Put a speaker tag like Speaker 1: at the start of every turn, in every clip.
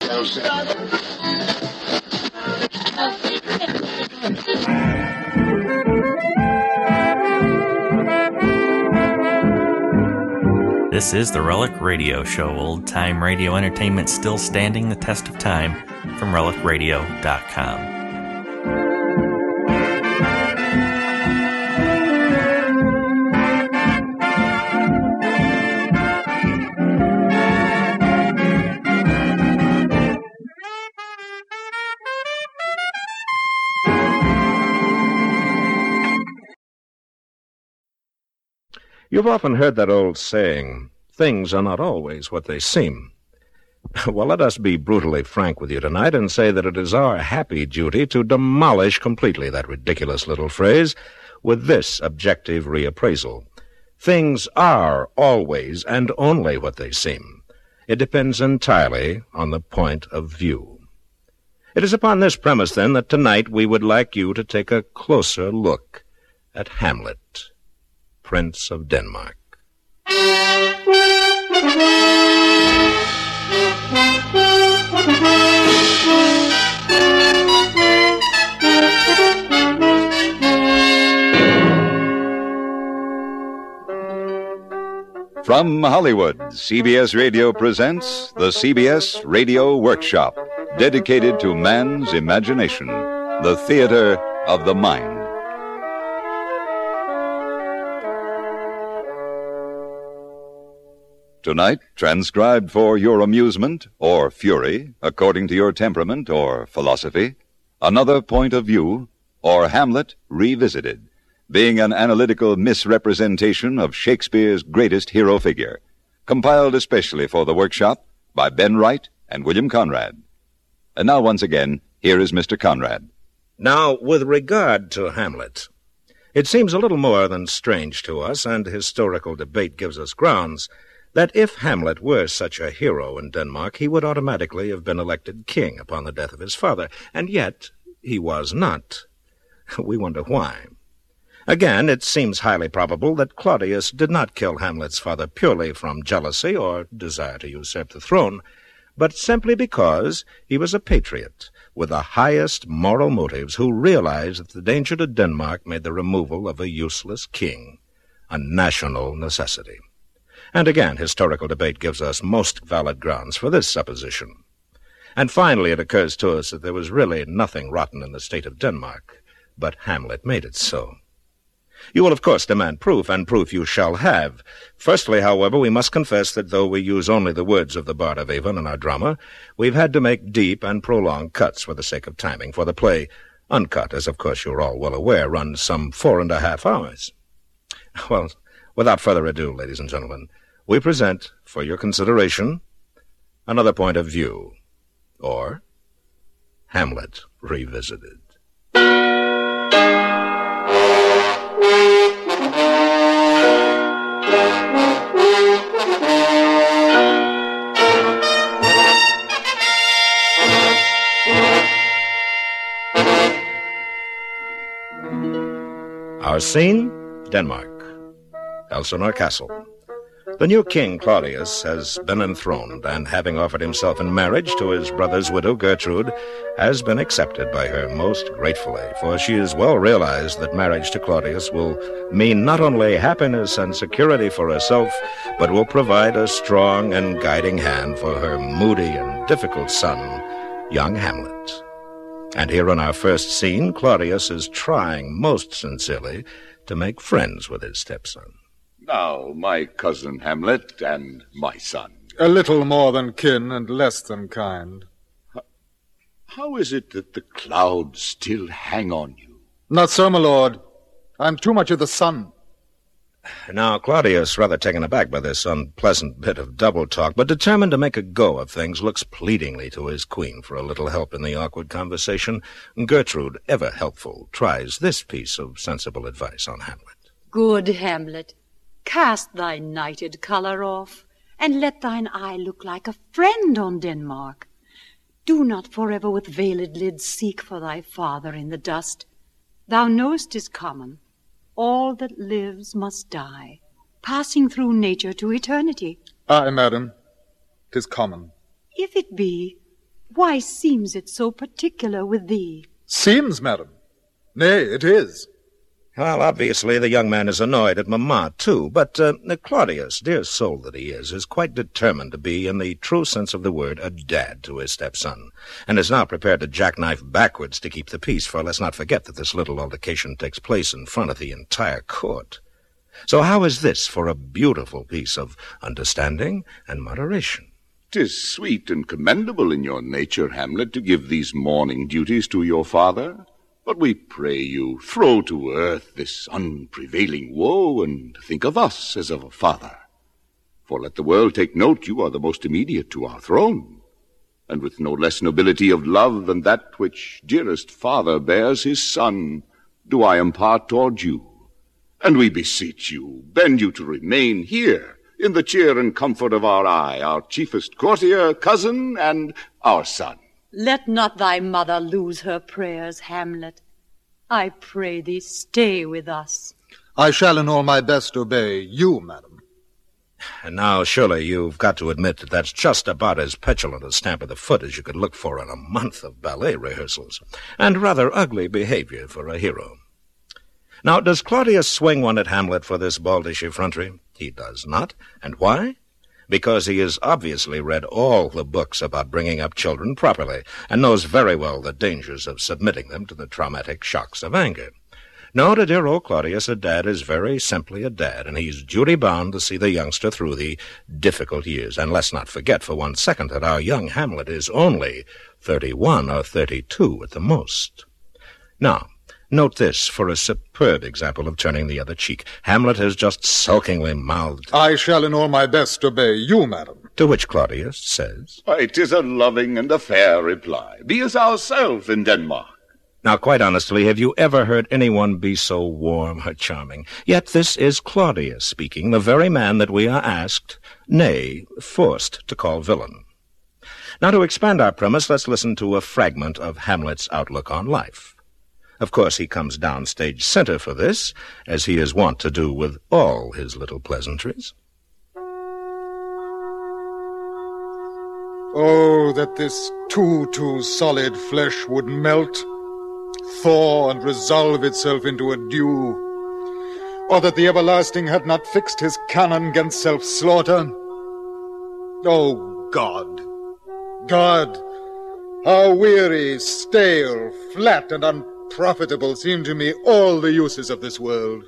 Speaker 1: This is the Relic Radio Show, old-time radio entertainment still standing the test of time, from relicradio.com.
Speaker 2: You've often heard that old saying, things are not always what they seem. Well, let us be brutally frank with you tonight and say that it is our happy duty to demolish completely that ridiculous little phrase with this objective reappraisal. Things are always and only what they seem. It depends entirely on the point of view. It is upon this premise, then, that tonight we would like you to take a closer look at Hamlet, Prince of Denmark.
Speaker 3: From Hollywood, CBS Radio presents the CBS Radio Workshop, dedicated to man's imagination, the theater of the mind. Tonight, transcribed for your amusement or fury, according to your temperament or philosophy, Another Point of View, or Hamlet Revisited, being an analytical misrepresentation of Shakespeare's greatest hero figure, compiled especially for the workshop by Ben Wright and William Conrad. And now, once again, here is Mr. Conrad.
Speaker 2: Now, with regard to Hamlet, it seems a little more than strange to us, and historical debate gives us grounds, that if Hamlet were such a hero in Denmark, he would automatically have been elected king upon the death of his father. And yet, he was not. We wonder why. Again, it seems highly probable that Claudius did not kill Hamlet's father purely from jealousy or desire to usurp the throne, but simply because he was a patriot with the highest moral motives who realized that the danger to Denmark made the removal of a useless king a national necessity. And again, historical debate gives us most valid grounds for this supposition. And finally, it occurs to us that there was really nothing rotten in the state of Denmark, but Hamlet made it so. You will, of course, demand proof, and proof you shall have. Firstly, however, we must confess that though we use only the words of the Bard of Avon in our drama, we've had to make deep and prolonged cuts for the sake of timing, for the play, uncut, as of course you're all well aware, runs some 4.5 hours. Well, without further ado, ladies and gentlemen, we present, for your consideration, Another Point of View, or Hamlet Revisited. Our scene, Denmark, Elsinore Castle. The new king, Claudius, has been enthroned, and having offered himself in marriage to his brother's widow, Gertrude, has been accepted by her most gratefully, for she has well realized that marriage to Claudius will mean not only happiness and security for herself, but will provide a strong and guiding hand for her moody and difficult son, young Hamlet. And here in our first scene, Claudius is trying most sincerely to make friends with his stepson.
Speaker 4: Now, my cousin Hamlet and my son.
Speaker 5: A little more than kin and less than kind.
Speaker 4: How is it that the clouds still hang on you?
Speaker 5: Not so, my lord. I'm too much of the sun.
Speaker 2: Now, Claudius, rather taken aback by this unpleasant bit of double talk, but determined to make a go of things, looks pleadingly to his queen for a little help in the awkward conversation. Gertrude, ever helpful, tries this piece of sensible advice on Hamlet.
Speaker 6: Good Hamlet, cast thy knighted colour off, and let thine eye look like a friend on Denmark. Do not forever with veiled lids seek for thy father in the dust. Thou know'st 'tis common. All that lives must die, passing through nature to eternity.
Speaker 5: Aye, madam, 'tis common.
Speaker 6: If it be, Why seems it so particular with thee?
Speaker 5: Seems, madam. Nay, it is.
Speaker 2: Well, obviously the young man is annoyed at Mamma, too, but Claudius, dear soul that he is quite determined to be, in the true sense of the word, a dad to his stepson, and is now prepared to jackknife backwards to keep the peace, for let's not forget that this little altercation takes place in front of the entire court. So how is this for a beautiful piece of understanding and moderation?
Speaker 4: 'Tis sweet and commendable in your nature, Hamlet, to give these mourning duties to your father. But we pray you, throw to earth this unprevailing woe, and think of us as of a father. For let the world take note, you are the most immediate to our throne, and with no less nobility of love than that which dearest father bears his son, do I impart toward you. And we beseech you, bend you to remain here, in the cheer and comfort of our eye, our chiefest courtier, cousin, and our son.
Speaker 6: Let not thy mother lose her prayers, Hamlet. I pray thee, stay with us.
Speaker 5: I shall in all my best obey you, madam.
Speaker 2: And now, surely you've got to admit that that's just about as petulant a stamp of the foot as you could look for in a month of ballet rehearsals, and rather ugly behavior for a hero. Now, does Claudius swing one at Hamlet for this baldish effrontery? He does not. And why? Because he has obviously read all the books about bringing up children properly, and knows very well the dangers of submitting them to the traumatic shocks of anger. No, to dear old Claudius, a dad is very simply a dad, and he's duty-bound to see the youngster through the difficult years. And let's not forget for 1 second that our young Hamlet is only 31 or 32 at the most. Now, note this for a superb example of turning the other cheek. Hamlet has just sulkingly mouthed,
Speaker 5: I shall in all my best obey you, madam.
Speaker 2: to which Claudius says,
Speaker 4: Why, 'tis a loving and a fair reply. Be as ourselves in Denmark.
Speaker 2: Now, quite honestly, have you ever heard anyone be so warm or charming? Yet this is Claudius speaking, the very man that we are asked, nay, forced to call villain. Now, to expand our premise, let's listen to a fragment of Hamlet's outlook on life. Of course, he comes down stage center for this, as he is wont to do with all his little pleasantries.
Speaker 5: Oh, that this too solid flesh would melt, thaw and resolve itself into a dew, or that the everlasting had not fixed his cannon 'gainst self-slaughter. Oh, God, how weary, stale, flat, and unprofitable seem to me all the uses of this world.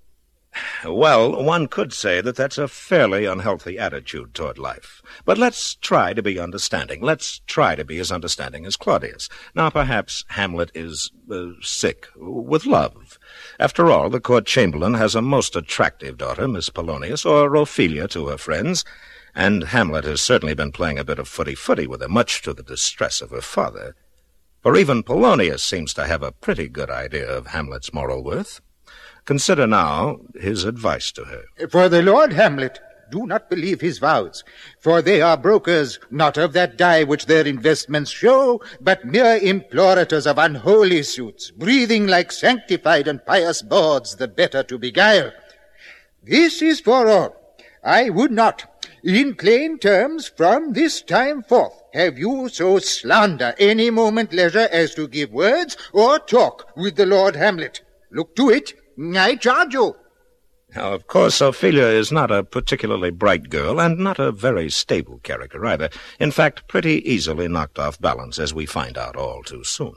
Speaker 2: Well, one could say that that's a fairly unhealthy attitude toward life. But let's try to be understanding. Let's try to be as understanding as Claudius. Now, perhaps Hamlet is sick with love. After all, the court chamberlain has a most attractive daughter, Miss Polonius, or Ophelia to her friends, and Hamlet has certainly been playing a bit of footy-footy with her, much to the distress of her father. For even Polonius seems to have a pretty good idea of Hamlet's moral worth. Consider now his advice to her.
Speaker 7: For the Lord Hamlet, do not believe his vows, for they are brokers, not of that dye which their investments show, but mere implorators of unholy suits, breathing like sanctified and pious bawds, the better to beguile. This is for all. I would not, in plain terms, from this time forth, have you so slander any moment leisure as to give words or talk with the Lord Hamlet. Look to it, I charge you.
Speaker 2: Now, of course, Ophelia is not a particularly bright girl, and not a very stable character either. In fact, pretty easily knocked off balance, as we find out all too soon.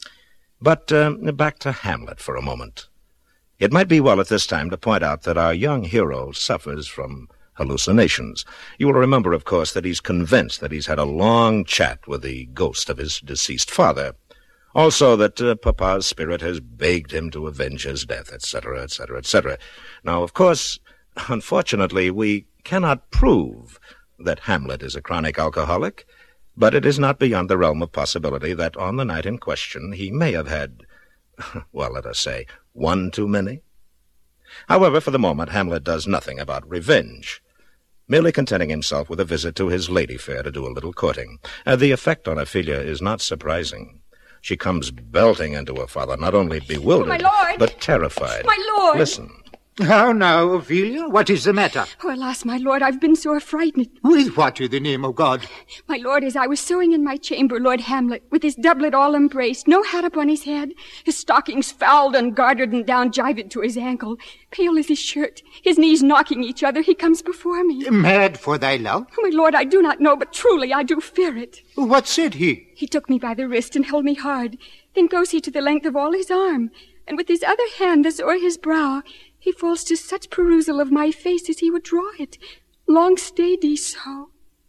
Speaker 2: But back to Hamlet for a moment. It might be well at this time to point out that our young hero suffers from hallucinations. You will remember, of course, that he's convinced that he's had a long chat with the ghost of his deceased father. Also that Papa's spirit has begged him to avenge his death, etc., etc., etc. Now, of course, unfortunately, we cannot prove that Hamlet is a chronic alcoholic, but it is not beyond the realm of possibility that on the night in question he may have had, well, let us say, one too many. However, for the moment, Hamlet does nothing about revenge, merely contenting himself with a visit to his lady fair to do a little courting. The effect on Ophelia is not surprising. She comes belting into her father, not only bewildered,
Speaker 8: My lord!
Speaker 2: but terrified.
Speaker 8: My lord!
Speaker 2: Listen.
Speaker 7: How now, Ophelia? What is the matter?
Speaker 8: Oh, alas, my lord, I've been sore frightened.
Speaker 7: With what, in the name of God?
Speaker 8: My lord, as I was sewing in my chamber, Lord Hamlet, with his doublet all embraced, no hat upon his head, his stockings fouled and gartered and down jived to his ankle, pale as his shirt, his knees knocking each other, he comes before me.
Speaker 7: Mad for thy love?
Speaker 8: Oh, my lord, I do not know, but truly I do fear it.
Speaker 7: What said he?
Speaker 8: He took me by the wrist and held me hard. Then goes he to the length of all his arm, and with his other hand as o'er his brow, he falls to such perusal of my face as he would draw it. Long stayed he so.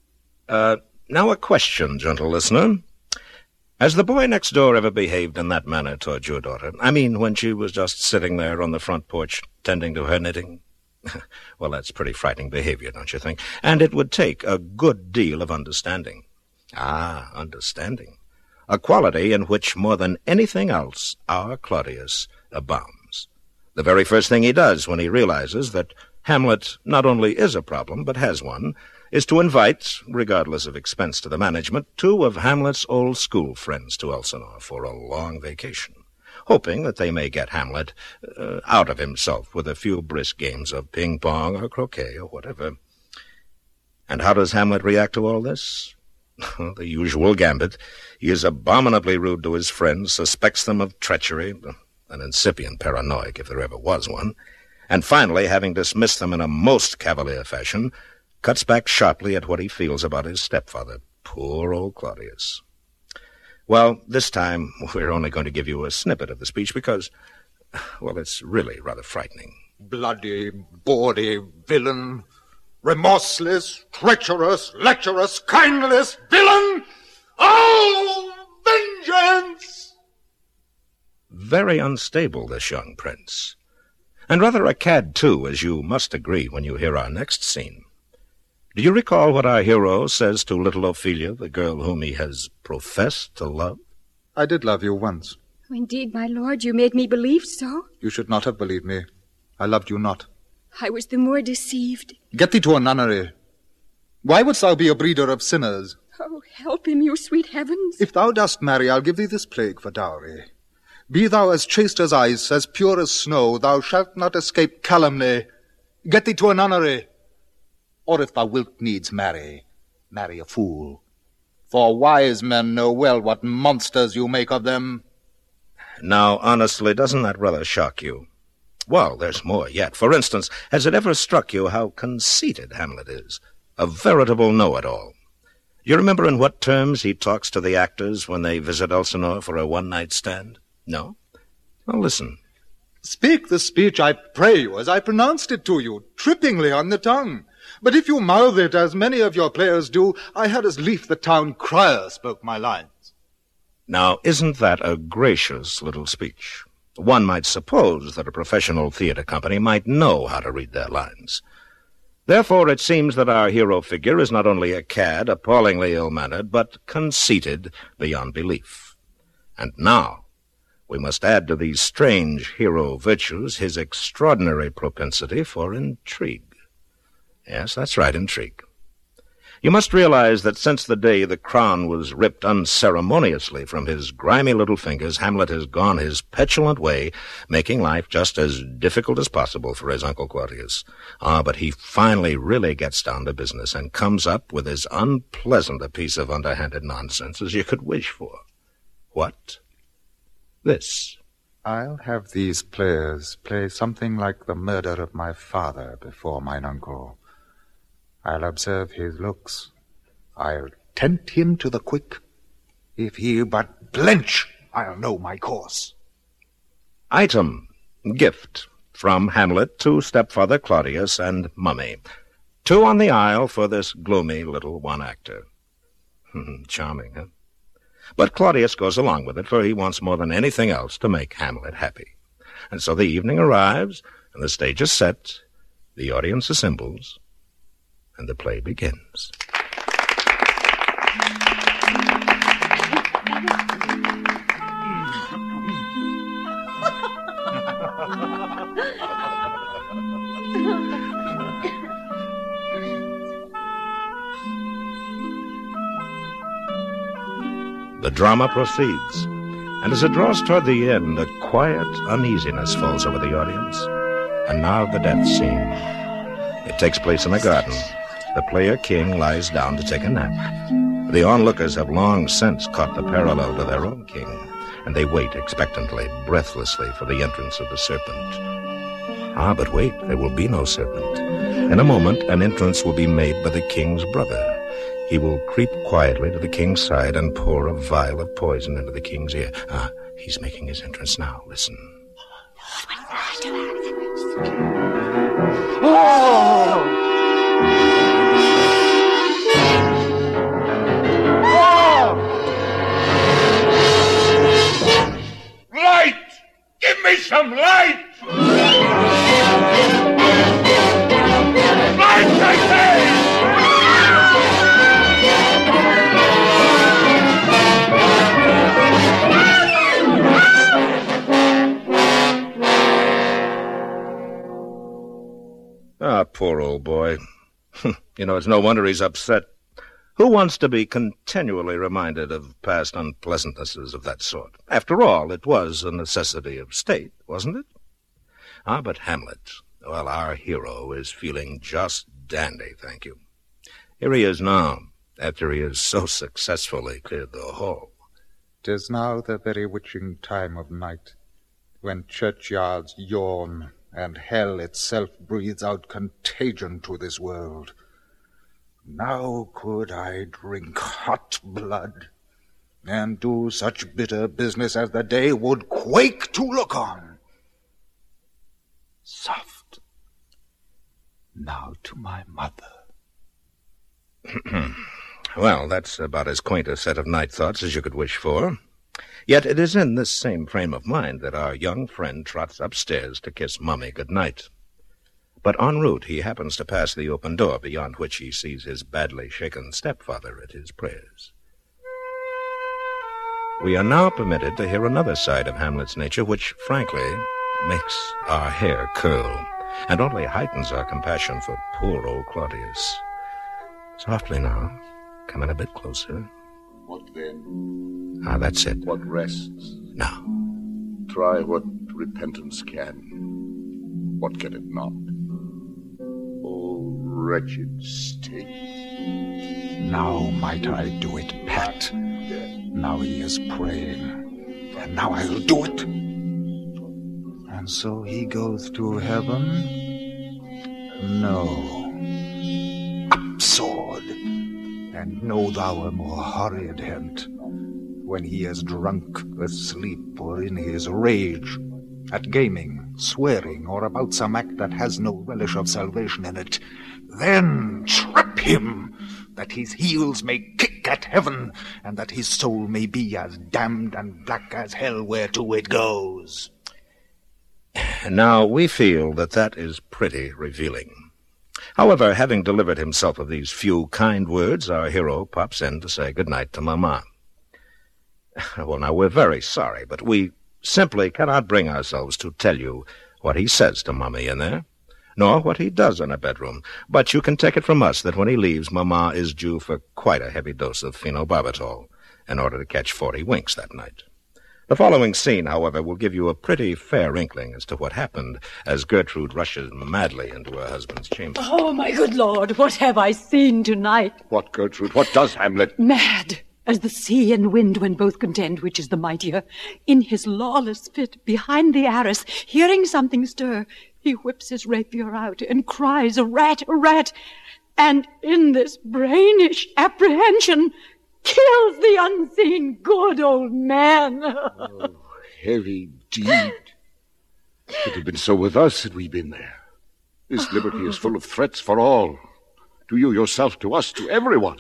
Speaker 2: Now a question, gentle listener. Has the boy next door ever behaved in that manner toward your daughter? I mean, when she was just sitting there on the front porch, tending to her knitting? Well, that's pretty frightening behavior, don't you think? And it would take a good deal of understanding. Ah, understanding. A quality in which, more than anything else, our Claudius abounds. The very first thing he does when he realizes that Hamlet not only is a problem, but has one, is to invite, regardless of expense to the management, 2 of Hamlet's old school friends to Elsinore for a long vacation, hoping that they may get Hamlet out of himself with a few brisk games of ping-pong or croquet or whatever. And how does Hamlet react to all this? The usual gambit. He is abominably rude to his friends, suspects them of treachery, an incipient paranoic if there ever was one, and finally, having dismissed them in a most cavalier fashion, cuts back sharply at what he feels about his stepfather. Poor old Claudius. Well, this time we're only going to give you a snippet of the speech because, well, it's really rather frightening.
Speaker 5: Bloody, bawdy villain, remorseless, treacherous, lecherous, kindless villain! Oh, vengeance!
Speaker 2: Very unstable, this young prince. And rather a cad, too, as you must agree when you hear our next scene. Do you recall what our hero says to little Ophelia, the girl whom he has professed to love?
Speaker 5: I did love you once.
Speaker 8: Oh, indeed, my lord, you made me believe so.
Speaker 5: You should not have believed me. I loved you not.
Speaker 8: I was the more deceived.
Speaker 5: Get thee to a nunnery. Why wouldst thou be a breeder of sinners?
Speaker 8: Oh, help him, you sweet heavens.
Speaker 5: If thou dost marry, I'll give thee this plague for dowry. Be thou as chaste as ice, as pure as snow, thou shalt not escape calumny. Get thee to a nunnery. Or if thou wilt needs marry, marry a fool. For wise men know well what monsters you make of them.
Speaker 2: Now, honestly, doesn't that rather shock you? Well, there's more yet. For instance, has it ever struck you how conceited Hamlet is? A veritable know-it-all. You remember in what terms he talks to the actors when they visit Elsinore for a one-night stand? No? Well, listen.
Speaker 5: Speak the speech, I pray you, as I pronounced it to you, trippingly on the tongue. But if you mouth it, as many of your players do, I had as lief the town crier spoke my lines.
Speaker 2: Now, isn't that a gracious little speech? One might suppose that a professional theater company might know how to read their lines. Therefore, it seems that our hero figure is not only a cad, appallingly ill-mannered, but conceited beyond belief. And now, we must add to these strange hero virtues his extraordinary propensity for intrigue. Yes, that's right, intrigue. You must realize that since the day the crown was ripped unceremoniously from his grimy little fingers, Hamlet has gone his petulant way, making life just as difficult as possible for his Uncle Claudius. But he finally really gets down to business and comes up with as unpleasant a piece of underhanded nonsense as you could wish for. What? This.
Speaker 5: I'll have these players play something like the murder of my father before mine uncle. I'll observe his looks. I'll tempt him to the quick. If he but blench, I'll know my course.
Speaker 2: Item, gift, from Hamlet to stepfather Claudius and Mummy. 2 on the aisle for this gloomy little one-actor. Charming, huh? But Claudius goes along with it, for he wants more than anything else to make Hamlet happy. And so the evening arrives, and the stage is set, the audience assembles, and the play begins. The drama proceeds, and as it draws toward the end, a quiet uneasiness falls over the audience. And now the death scene. It takes place in a garden. The player king lies down to take a nap. The onlookers have long since caught the parallel to their own king, and they wait expectantly, breathlessly, for the entrance of the serpent. Ah, but wait, there will be no serpent. In a moment, an entrance will be made by the king's brother. He will creep quietly to the king's side and pour a vial of poison into the king's ear. Ah, he's making his entrance now. Listen.
Speaker 4: Light! Give me some light! Light, I say!
Speaker 2: Ah, poor old boy. It's no wonder he's upset. Who wants to be continually reminded of past unpleasantnesses of that sort? After all, it was a necessity of state, wasn't it? Ah, but Hamlet, well, our hero is feeling just dandy, thank you. Here he is now, after he has so successfully cleared the hall.
Speaker 5: 'Tis now the very witching time of night, when churchyards yawn, and hell itself breathes out contagion to this world. Now could I drink hot blood, and do such bitter business as the day would quake to look on. Soft. Now to my mother.
Speaker 2: Well, that's about as quaint a set of night thoughts as you could wish for. Yet it is in this same frame of mind that our young friend trots upstairs to kiss Mummy good night. But en route he happens to pass the open door beyond which he sees his badly shaken stepfather at his prayers. We are now permitted to hear another side of Hamlet's nature which, frankly, makes our hair curl, and only heightens our compassion for poor old Claudius. Softly now, come in a bit closer.
Speaker 4: What then?
Speaker 2: Ah, that's it.
Speaker 4: What rests?
Speaker 2: Now.
Speaker 4: Try what repentance can. What can it not? Oh, wretched state.
Speaker 5: Now might I do it, Pat. Now he is praying, and now I'll do it. And so he goes to heaven? No. Up, sword, and know thou a more horrid hint, when he is drunk, asleep, or in his rage, at gaming, swearing, or about some act that has no relish of salvation in it, then trip him, that his heels may kick at heaven, and that his soul may be as damned and black as hell whereto it goes.
Speaker 2: Now, we feel that is pretty revealing. However, having delivered himself of these few kind words, our hero pops in to say goodnight to Mama. Well, now, we're very sorry, but we simply cannot bring ourselves to tell you what he says to Mummy in there, nor what he does in her bedroom. But you can take it from us that when he leaves, Mama is due for quite a heavy dose of phenobarbital in order to catch 40 winks that night. The following scene, however, will give you a pretty fair inkling as to what happened as Gertrude rushes madly into her husband's chamber.
Speaker 6: Oh, my good Lord, what have I seen tonight?
Speaker 4: What, Gertrude? What does Hamlet?
Speaker 6: Mad as the sea and wind when both contend which is the mightier. In his lawless fit, behind the arras, hearing something stir, he whips his rapier out and cries, "A rat, a rat!" And in this brainish apprehension kills the unseen good old man.
Speaker 4: Oh, heavy deed. It had been so with us had we been there. This liberty is full of threats for all. To you yourself, to us, to everyone.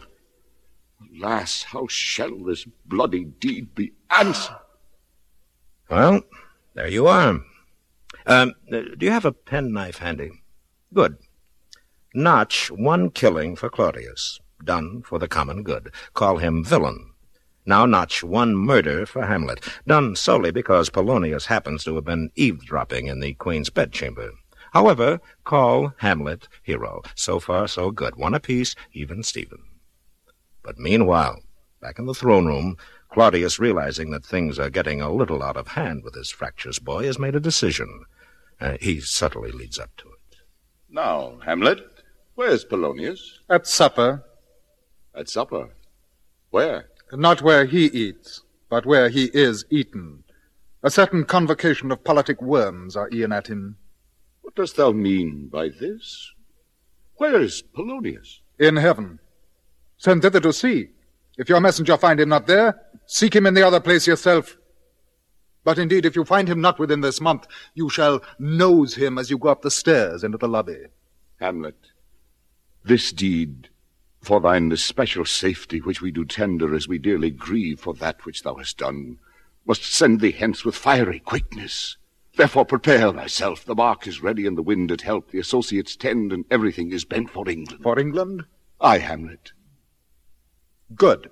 Speaker 4: Alas, how shall this bloody deed be answered?
Speaker 2: Well, there you are. Do you have a penknife handy? Good. Notch one killing for Claudius, done for the common good. Call him villain. Now notch one murder for Hamlet, done solely because Polonius happens to have been eavesdropping in the Queen's bedchamber. However, call Hamlet hero. So far, so good. One apiece, even Stephen. But meanwhile, back in the throne room, Claudius, realizing that things are getting a little out of hand with this fractious boy, has made a decision. He subtly leads up to it.
Speaker 4: Now, Hamlet, where's Polonius?
Speaker 5: At supper.
Speaker 4: At supper? Where?
Speaker 5: Not where he eats, but where he is eaten. A certain convocation of politic worms are e'en at him.
Speaker 4: What dost thou mean by this? Where is Polonius?
Speaker 5: In heaven. Send thither to see. If your messenger find him not there, seek him in the other place yourself. But indeed, if you find him not within this month, you shall nose him as you go up the stairs into the lobby.
Speaker 4: Hamlet, this deed, for thine especial safety, which we do tender as we dearly grieve for that which thou hast done, must send thee hence with fiery quickness. Therefore prepare thyself. The bark is ready and the wind at help. The associates tend and everything is bent for England.
Speaker 5: For England?
Speaker 4: Aye, Hamlet.
Speaker 5: Good.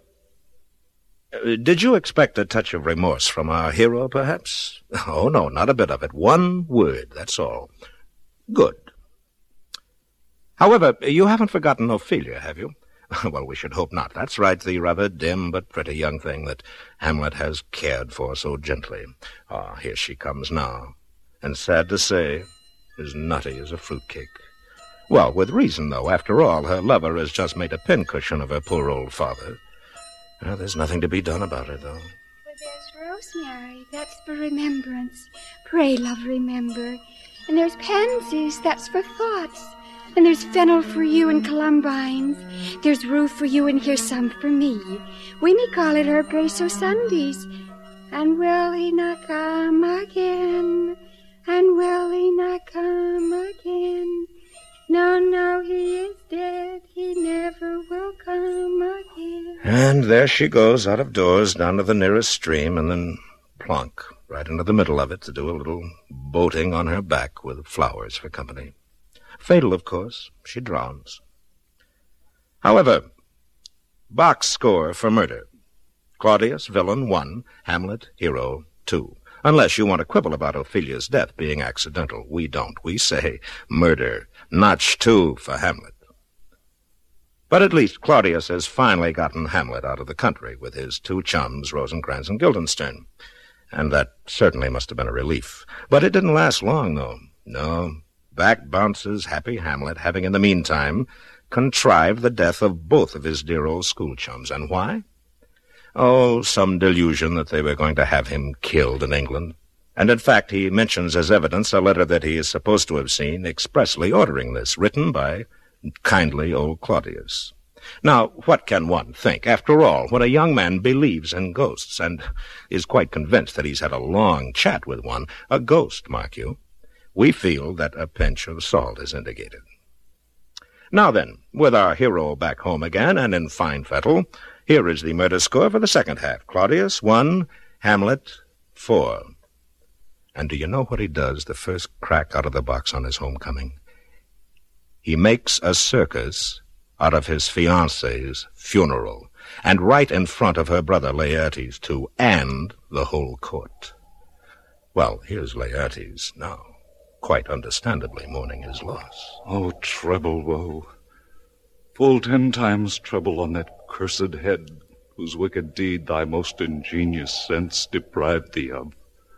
Speaker 2: Did you expect a touch of remorse from our hero, perhaps? Oh, no, not a bit of it. One word, that's all. Good. However, you haven't forgotten Ophelia, have you? Well, we should hope not. That's right, the rather dim but pretty young thing that Hamlet has cared for so gently. Ah, here she comes now, and sad to say, as nutty as a fruitcake. Well, with reason, though. After all, her lover has just made a pincushion of her poor old father. Well, there's nothing to be done about it, though.
Speaker 8: But there's rosemary. That's for remembrance. Pray, love, remember. And there's pansies. That's for thoughts. And there's fennel for you and columbines. There's rue for you and here's some for me. We may call it our grace o' Sundays. And will he not come again? And will he not come again? No, no, he is dead. He never will come again.
Speaker 2: And there she goes out of doors down to the nearest stream and then plunk right into the middle of it to do a little boating on her back with flowers for company. Fatal, of course. She drowns. However, box score for murder. Claudius, villain, 1. Hamlet, hero, 2. Unless you want to quibble about Ophelia's death being accidental. We don't. We say murder. Notch 2 for Hamlet. But at least Claudius has finally gotten Hamlet out of the country with his 2 chums, Rosencrantz and Guildenstern. And that certainly must have been a relief. But it didn't last long, though. No. Back bounces happy Hamlet, having in the meantime contrived the death of both of his dear old school chums. And why? Oh, some delusion that they were going to have him killed in England. And in fact, he mentions as evidence a letter that he is supposed to have seen expressly ordering this, written by kindly old Claudius. Now, what can one think? After all, when a young man believes in ghosts and is quite convinced that he's had a long chat with one, a ghost, mark you, we feel that a pinch of salt is indicated. Now then, with our hero back home again and in fine fettle, here is the murder score for the second half. Claudius, 1, Hamlet, 4. And do you know what he does the first crack out of the box on his homecoming? He makes a circus out of his fiancée's funeral, and right in front of her brother Laertes, too, and the whole court. Well, here's Laertes now, quite understandably mourning his loss.
Speaker 9: Oh, treble woe, full 10 times treble on that cursed head, whose wicked deed thy most ingenious sense deprived thee of.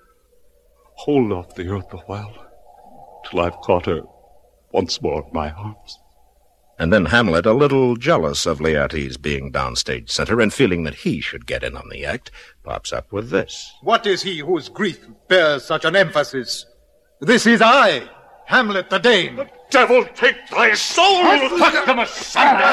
Speaker 9: Hold off the earth a while, till I've caught her once more in my arms.
Speaker 2: And then Hamlet, a little jealous of Laertes being downstage center and feeling that he should get in on the act, pops up with this.
Speaker 5: What is he whose grief bears such an emphasis? This is I, Hamlet the Dane.
Speaker 9: The devil take thy soul! Fuck them asunder!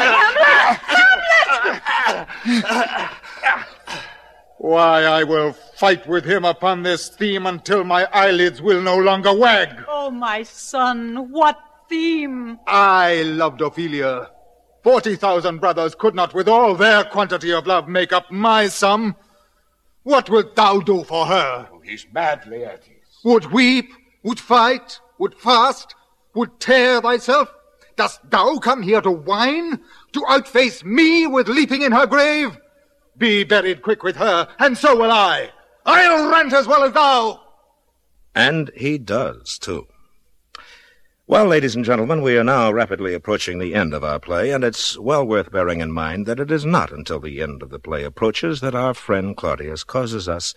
Speaker 8: Hamlet!
Speaker 5: Why, I will fight with him upon this theme until my eyelids will no longer wag.
Speaker 6: Oh, my son, what theme?
Speaker 5: I loved Ophelia. 40,000 brothers could not with all their quantity of love make up my sum. What wilt thou do for her?
Speaker 4: Oh, he's mad, Laertes.
Speaker 5: Would weep, would fight, would fast, would tear thyself? Dost thou come here to whine? To outface me with leaping in her grave? Be buried quick with her, and so will I. I'll rant as well as thou.
Speaker 2: And he does, too. Well, ladies and gentlemen, we are now rapidly approaching the end of our play, and it's well worth bearing in mind that it is not until the end of the play approaches that our friend Claudius causes us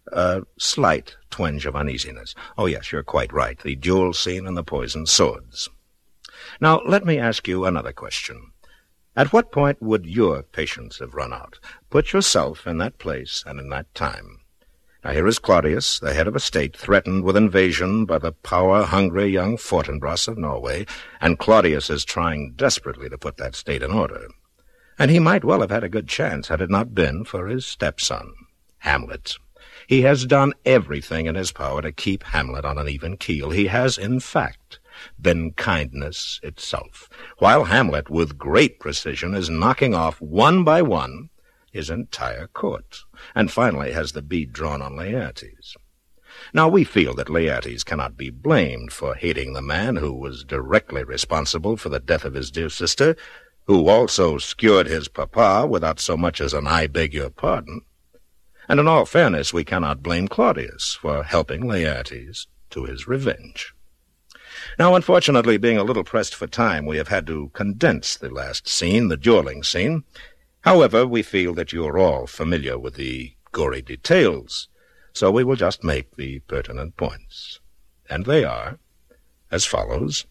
Speaker 2: a slight twinge of uneasiness. Oh, yes, you're quite right. The duel scene and the poisoned swords. Now, let me ask you another question. At what point would your patience have run out? Put yourself in that place and in that time. Now, here is Claudius, the head of a state, threatened with invasion by the power-hungry young Fortinbras of Norway, and Claudius is trying desperately to put that state in order. And he might well have had a good chance had it not been for his stepson, Hamlet. He has done everything in his power to keep Hamlet on an even keel. He has, in fact, been kindness itself, while Hamlet, with great precision, is knocking off one by one his entire court, and finally has the bead drawn on Laertes. Now, we feel that Laertes cannot be blamed for hating the man who was directly responsible for the death of his dear sister, who also skewered his papa without so much as an "I beg your pardon." And in all fairness, we cannot blame Claudius for helping Laertes to his revenge. Now, unfortunately, being a little pressed for time, we have had to condense the last scene, the dueling scene. However, we feel that you are all familiar with the gory details, so we will just make the pertinent points. And they are as follows.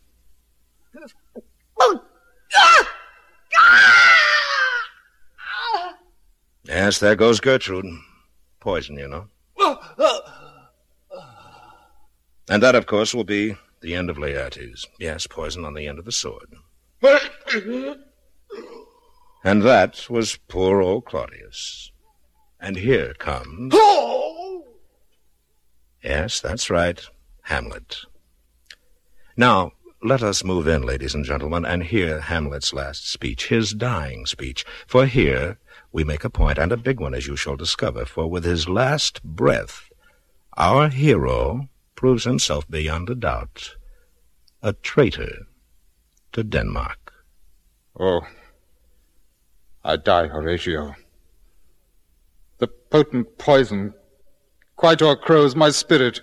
Speaker 2: Yes, there goes Gertrude. Poison, you know. And that, of course, will be the end of Laertes. Yes, poison on the end of the sword. And that was poor old Claudius. And here comes... Yes, that's right, Hamlet. Now, let us move in, ladies and gentlemen, and hear Hamlet's last speech, his dying speech. For here we make a point, and a big one, as you shall discover, for with his last breath, our hero proves himself beyond a doubt a traitor to Denmark.
Speaker 5: Oh, I die, Horatio. The potent poison quite o'ercrows my spirit.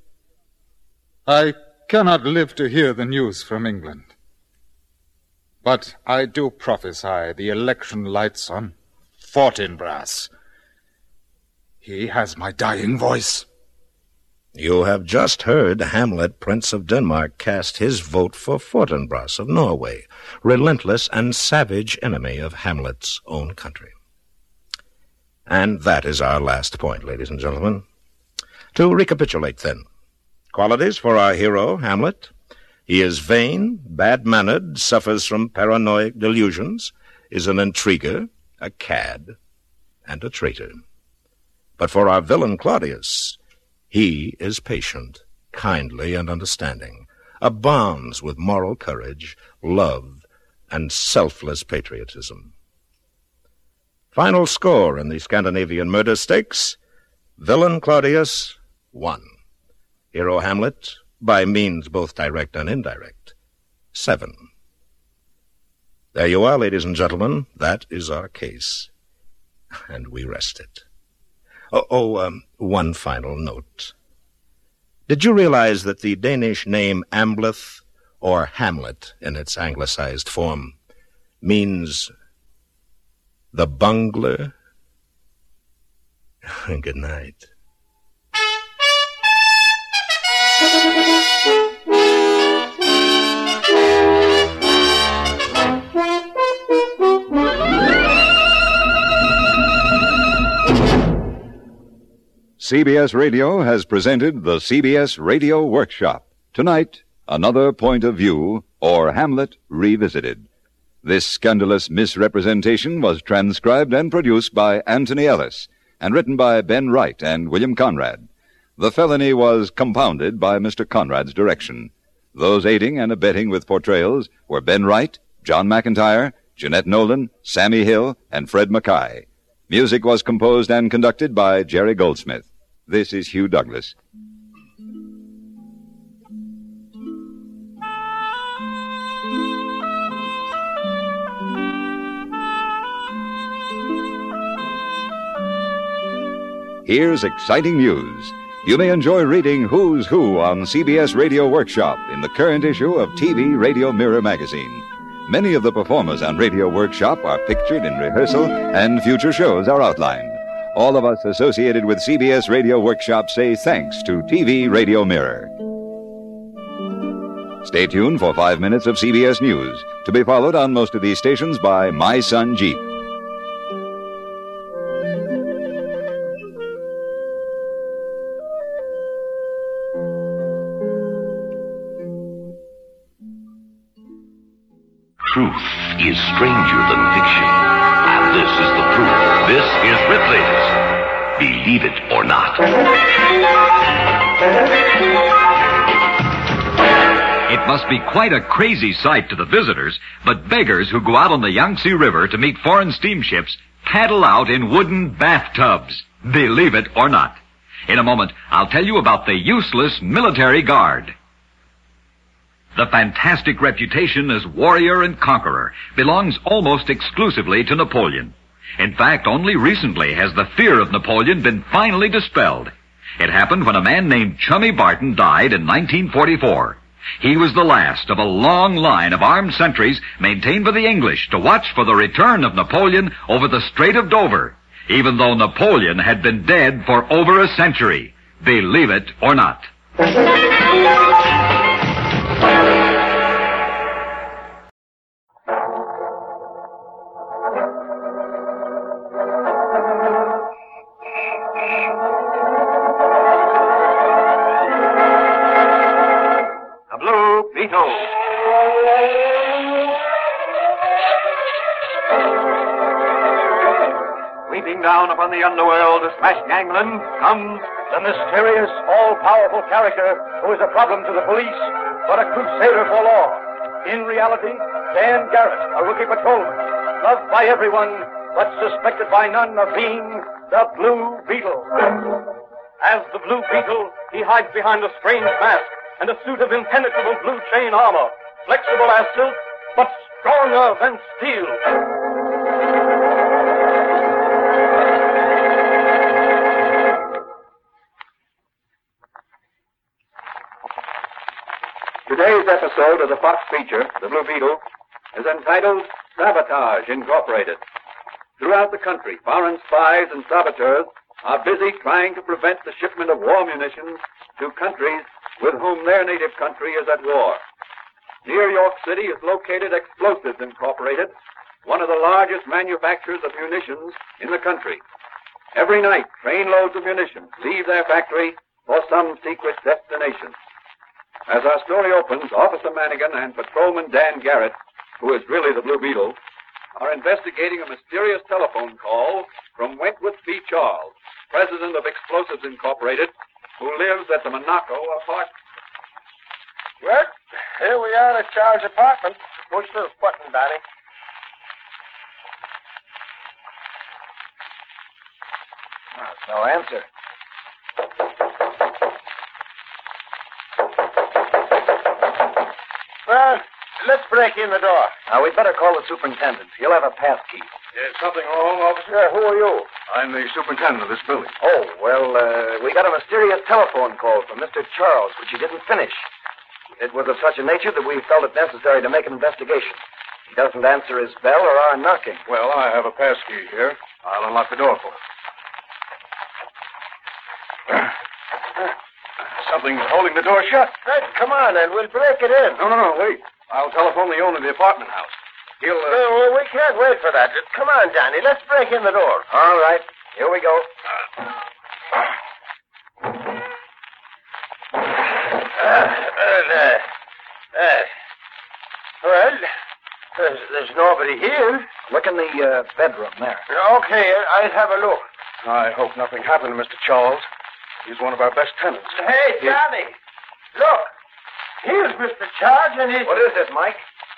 Speaker 5: I cannot live to hear the news from England. But I do prophesy the election lights on Fortinbras. He has my dying voice.
Speaker 2: You have just heard Hamlet, Prince of Denmark, cast his vote for Fortinbras of Norway, relentless and savage enemy of Hamlet's own country. And that is our last point, ladies and gentlemen. To recapitulate, then. Qualities for our hero, Hamlet. He is vain, bad-mannered, suffers from paranoid delusions, is an intriguer, a cad, and a traitor. But for our villain, Claudius, he is patient, kindly, and understanding, abounds with moral courage, love, and selfless patriotism. Final score in the Scandinavian murder stakes, villain Claudius, 1. Hero Hamlet, by means both direct and indirect, 7. There you are, ladies and gentlemen. That is our case. And we rest it. One final note. Did you realize that the Danish name Ambleth, or Hamlet in its anglicized form, means the bungler? Good night.
Speaker 3: CBS Radio has presented the CBS Radio Workshop. Tonight, Another Point of View, or Hamlet Revisited. This scandalous misrepresentation was transcribed and produced by Anthony Ellis and written by Ben Wright and William Conrad. The felony was compounded by Mr. Conrad's direction. Those aiding and abetting with portrayals were Ben Wright, John McIntyre, Jeanette Nolan, Sammy Hill, and Fred Mackay. Music was composed and conducted by Jerry Goldsmith. This is Hugh Douglas. Here's exciting news. You may enjoy reading Who's Who on CBS Radio Workshop in the current issue of TV Radio Mirror magazine. Many of the performers on Radio Workshop are pictured in rehearsal, and future shows are outlined. all of us associated with CBS Radio Workshop say thanks to TV Radio Mirror. Stay tuned for 5 minutes of CBS News, to be followed on most of these stations by My Son Jeep.
Speaker 10: Truth is stranger than fiction, and this is the proof. This is Ripley's Believe It or Not.
Speaker 11: It must be quite a crazy sight to the visitors, but beggars who go out on the Yangtze River to meet foreign steamships paddle out in wooden bathtubs. Believe it or not. In a moment, I'll tell you about the useless military guard. The fantastic reputation as warrior and conqueror belongs almost exclusively to Napoleon. In fact, only recently has the fear of Napoleon been finally dispelled. It happened when a man named Chummy Barton died in 1944. He was the last of a long line of armed sentries maintained by the English to watch for the return of Napoleon over the Strait of Dover, even though Napoleon had been dead for over a century. Believe it or not.
Speaker 12: Sweeping down upon the underworld to smash gangland comes the mysterious, all-powerful character who is a problem to the police, but a crusader for law. In reality, Dan Garrett, a rookie patrolman, loved by everyone, but suspected by none of being the Blue Beetle. As the Blue Beetle, he hides behind a strange mask and a suit of impenetrable blue chain armor, flexible as silk, but stronger than steel. Today's episode of the Fox feature, The Blue Beetle, is entitled Sabotage Incorporated. Throughout the country, foreign spies and saboteurs are busy trying to prevent the shipment of war munitions to countries with whom their native country is at war. Near York City is located Explosives Incorporated, one of the largest manufacturers of munitions in the country. Every night, trainloads of munitions leave their factory for some secret destination. As our story opens, Officer Manigan and Patrolman Dan Garrett, who is really the Blue Beetle, are investigating a mysterious telephone call from Wentworth B. Charles, president of Explosives Incorporated, who lives at the Monaco apartment.
Speaker 13: Well, here we are at Charles' apartment. Push the button, Danny.
Speaker 12: No answer.
Speaker 13: Well, let's break in the door.
Speaker 12: Now, we'd better call the superintendent. He'll have a pass key.
Speaker 13: Is something wrong, officer? Who are you?
Speaker 12: I'm the superintendent of this building. Oh, well, we got a mysterious telephone call from Mr. Charles, which he didn't finish. It was of such a nature that we felt it necessary to make an investigation. He doesn't answer his bell or our knocking.
Speaker 13: Well, I have a pass key here. I'll unlock the door for him. Something's holding the door shut. Hey, come on, then. We'll break it in.
Speaker 12: No, wait. I'll telephone the owner of the apartment house. He'll,
Speaker 13: No, we can't wait for that. Come on, Danny. Let's break in the door.
Speaker 12: All right. Here we go.
Speaker 13: Well, there's nobody here.
Speaker 12: Look in the bedroom there.
Speaker 13: Okay, I'll have a look.
Speaker 12: I hope nothing happened to Mr. Charles. He's one of our best tenants.
Speaker 13: Hey, Johnny. Look. Here's Mr. Charles and his...
Speaker 12: What is it, Mike?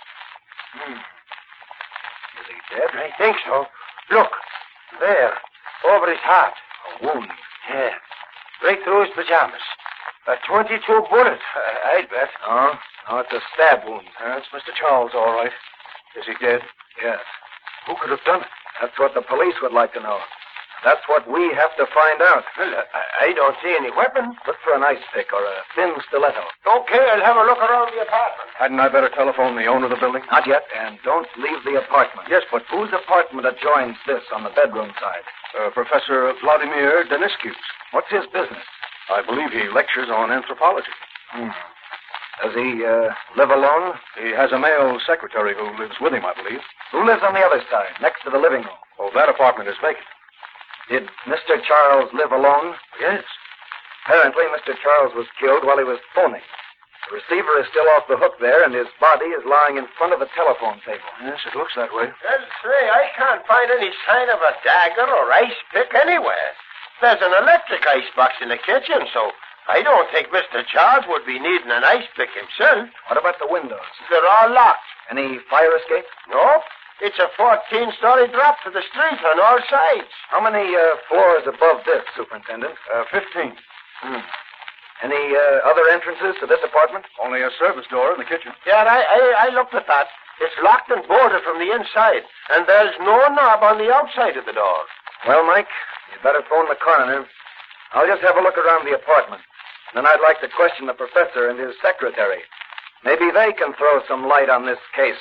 Speaker 12: Is he dead?
Speaker 13: I think so. Look. There. Over his heart.
Speaker 12: A wound.
Speaker 13: Yeah. Right through his pajamas. A 22 bullet, I'd bet.
Speaker 12: Oh, it's a stab wound. That's Mr. Charles, all right. Is he dead? Yes. Who could have done it? That's what the police would like to know. That's what we have to find out.
Speaker 13: Well, I don't see any weapon.
Speaker 12: Look for an ice pick or a thin stiletto.
Speaker 13: Okay, I'll have a look around the apartment.
Speaker 12: Hadn't I better telephone the owner of the building? Not yet, and don't leave the apartment. Yes, but whose apartment adjoins this on the bedroom side? Professor Vladimir Deniskius. What's his business? I believe he lectures on anthropology. Does he live alone? He has a male secretary who lives with him, I believe. Who lives on the other side, next to the living room? Oh, that apartment is vacant. Did Mr. Charles live alone? Yes. Apparently, Mr. Charles was killed while he was phoning. The receiver is still off the hook there, and his body is lying in front of the telephone table. Yes, it looks that way.
Speaker 13: Well, say, I can't find any sign of a dagger or ice pick anywhere. There's an electric icebox in the kitchen, so I don't think Mr. Charles would be needing an ice pick himself.
Speaker 12: What about the windows?
Speaker 13: They're all locked.
Speaker 12: Any fire escape?
Speaker 13: Nope. It's a 14-story drop to the street on all sides.
Speaker 12: How many floors above this, Superintendent?
Speaker 13: 15.
Speaker 12: Any other entrances to this apartment? Only a service door in the kitchen.
Speaker 13: Yeah, I looked at that. It's locked and bolted from the inside, and there's no knob on the outside of the door.
Speaker 12: Well, Mike, you'd better phone the coroner. I'll just have a look around the apartment. Then I'd like to question the professor and his secretary. Maybe they can throw some light on this case.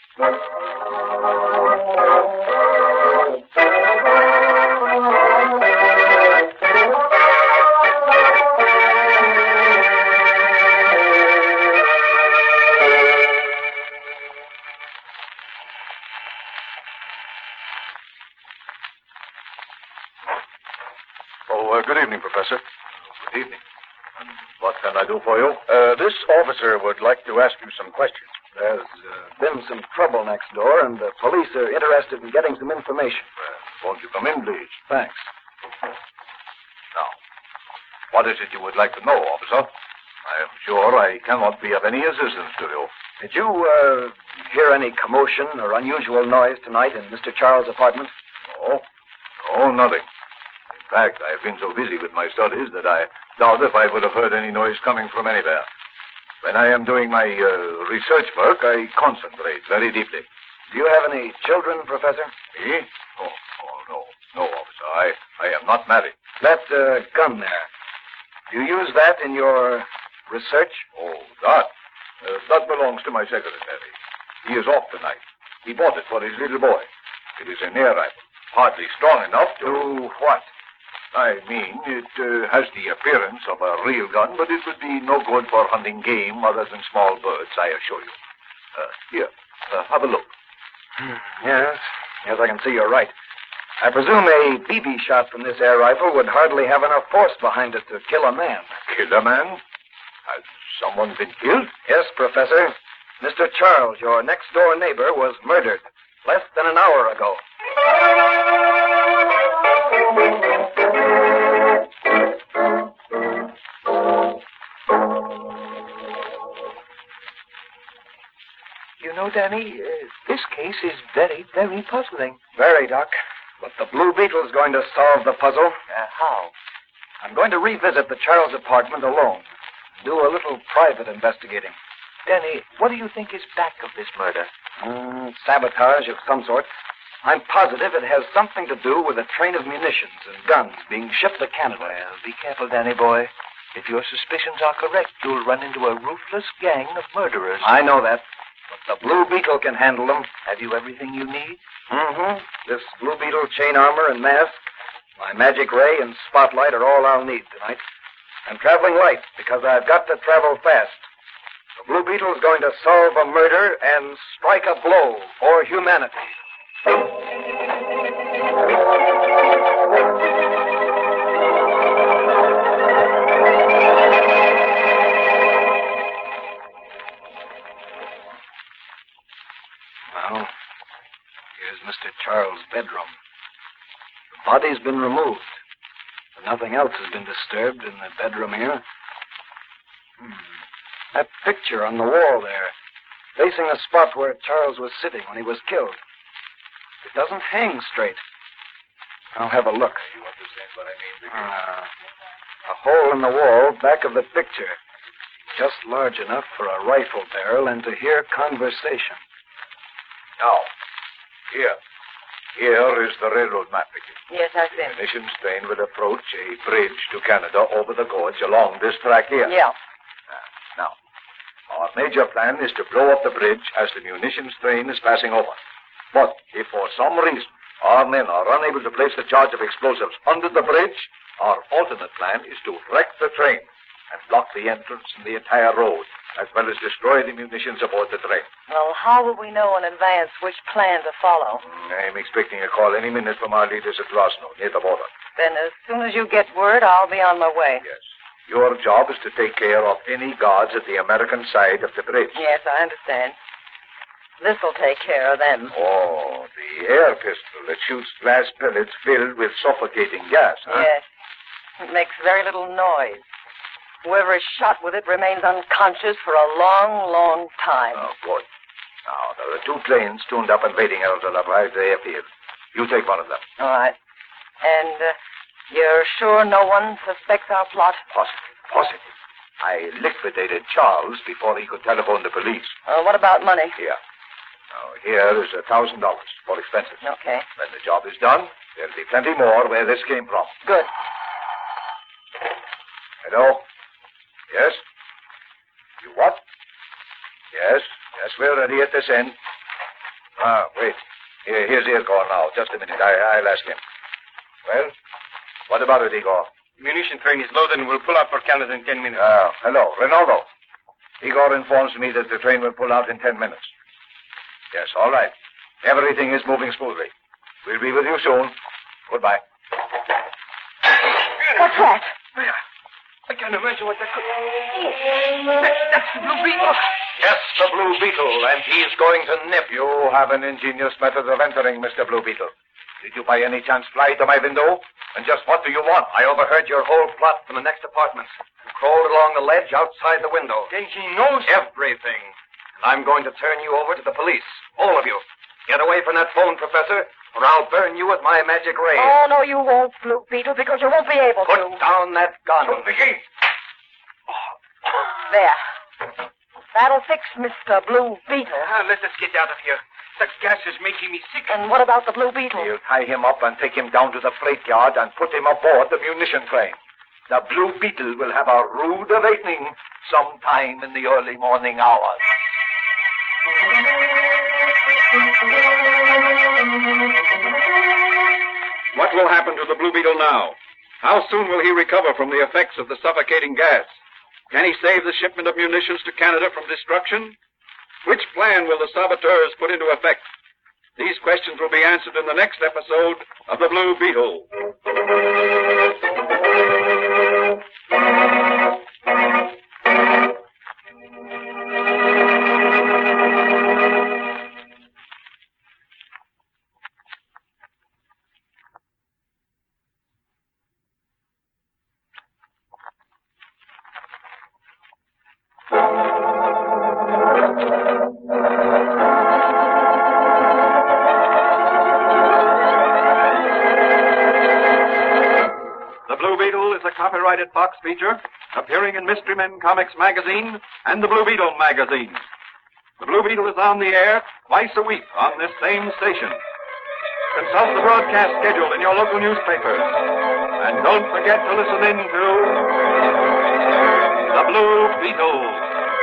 Speaker 14: Good evening, Professor. Good evening. What can I do for you? This officer would like to ask you some questions.
Speaker 12: There's been some trouble next door, and the police are interested in getting some information.
Speaker 14: Won't you come in, please?
Speaker 12: Thanks.
Speaker 14: Now, what is it you would like to know, officer? I am sure I cannot be of any assistance to you.
Speaker 12: Did you hear any commotion or unusual noise tonight in Mr. Charles' apartment?
Speaker 14: No, nothing. In fact, I've been so busy with my studies that I doubt if I would have heard any noise coming from anywhere. When I am doing my research work, I concentrate very deeply.
Speaker 12: Do you have any children, Professor?
Speaker 14: Me? No, officer. I am not married.
Speaker 12: That gun there, do you use that in your research?
Speaker 14: Oh, that belongs to my secretary. He is off tonight. He bought it for his little boy. It is an air rifle, hardly strong enough to...
Speaker 12: Do what?
Speaker 14: I mean, it has the appearance of a real gun, but it would be no good for hunting game other than small birds, I assure you. Here, have a look.
Speaker 12: Yes, I can see you're right. I presume a BB shot from this air rifle would hardly have enough force behind it to kill a man.
Speaker 14: Kill a man? Has someone been killed?
Speaker 12: Yes, Professor. Mr. Charles, your next-door neighbor, was murdered less than an hour ago.
Speaker 15: You know, Danny, this case is very, very puzzling.
Speaker 12: Very, Doc. But the Blue Beetle's going to solve the puzzle.
Speaker 15: How?
Speaker 12: I'm going to revisit the Charles apartment alone. Do a little private investigating.
Speaker 15: Danny, what do you think is back of this murder?
Speaker 12: Sabotage of some sort. I'm positive it has something to do with a train of munitions and guns being shipped to Canada.
Speaker 15: Well, be careful, Danny boy. If your suspicions are correct, you'll run into a ruthless gang of murderers.
Speaker 12: I know that. But the Blue Beetle can handle them.
Speaker 15: Have you everything you need?
Speaker 12: This Blue Beetle chain armor and mask, my magic ray and spotlight are all I'll need tonight. I'm traveling light because I've got to travel fast. The Blue Beetle's going to solve a murder and strike a blow for humanity. Well, here's Mr. Charles' bedroom. The body's been removed, but nothing else has been disturbed in the bedroom here. That picture on the wall there, facing the spot where Charles was sitting when he was killed. It doesn't hang straight. I'll have a look.
Speaker 14: You understand what I mean?
Speaker 12: A hole in the wall back of the picture. Just large enough for a rifle barrel and to hear conversation.
Speaker 14: Now, here. Here is the railroad map, Vicky.
Speaker 16: Yes, I see.
Speaker 14: The munitions train will approach a bridge to Canada over the gorge along this track here.
Speaker 16: Yeah.
Speaker 14: Now, our major plan is to blow up the bridge as the munitions train is passing over. But if for some reason our men are unable to place the charge of explosives under the bridge, our alternate plan is to wreck the train and block the entrance and the entire road, as well as destroy the munitions aboard the train.
Speaker 16: Well, how will we know in advance which plan to follow?
Speaker 14: I'm expecting a call any minute from our leaders at Rosno, near the border.
Speaker 16: Then as soon as you get word, I'll be on my way.
Speaker 14: Yes. Your job is to take care of any guards at the American side of the bridge.
Speaker 16: Yes, I understand. This'll take care of them.
Speaker 14: Oh, the air pistol that shoots glass pellets filled with suffocating gas, huh?
Speaker 16: Yes. It makes very little noise. Whoever is shot with it remains unconscious for a long, long time.
Speaker 14: Oh, good. Now, there are 2 planes tuned up and waiting out of the Price airfield. You take one of them.
Speaker 16: All right. And you're sure no one suspects our plot?
Speaker 14: Positive. I liquidated Charles before he could telephone the police.
Speaker 16: What about money?
Speaker 14: Here. Now, here is $1,000 for expenses.
Speaker 16: Okay.
Speaker 14: When the job is done, there'll be plenty more where this came from.
Speaker 16: Good.
Speaker 14: Hello? Yes? You what? Yes, we're ready at this end. Wait. Here's Igor now. Just a minute. I'll ask him. Well, what about it, Igor?
Speaker 17: Munition train is loaded and will pull out for Canada in 10 minutes.
Speaker 14: Hello, Ronaldo. Igor informs me that the train will pull out in 10 minutes. Yes, all right. Everything is moving smoothly. We'll be with you soon. Goodbye.
Speaker 16: What's that?
Speaker 17: I can't imagine what that could... That's the Blue Beetle.
Speaker 14: Yes, the Blue Beetle, and he's going to nip. You have an ingenious method of entering, Mr. Blue Beetle. Did you by any chance fly to my window? And just what do you want?
Speaker 17: I overheard your whole plot from the next apartment. You crawled along the ledge outside the window.
Speaker 16: Then he knows
Speaker 17: everything. I'm going to turn you over to the police. All of you. Get away from that phone, Professor, or I'll burn you with my magic ray.
Speaker 16: Oh, no, you won't, Blue Beetle, because you won't be able to.
Speaker 17: Put down that gun.
Speaker 14: Vicky!
Speaker 16: There. That'll fix Mr. Blue Beetle.
Speaker 17: Let us get out of here. That gas is making me sick.
Speaker 16: And what about the Blue Beetle?
Speaker 14: We'll tie him up and take him down to the freight yard and put him aboard the munition train. The Blue Beetle will have a rude awakening sometime in the early morning hours.
Speaker 12: What will happen to the Blue Beetle now? How soon will he recover from the effects of the suffocating gas? Can he save the shipment of munitions to Canada from destruction? Which plan will the saboteurs put into effect? These questions will be answered in the next episode of The Blue Beetle. Copyrighted Fox feature appearing in Mystery Men Comics magazine and the Blue Beetle magazine. The Blue Beetle is on the air twice a week on this same station. Consult the broadcast schedule in your local newspaper. And don't forget to listen in to The Blue Beetle.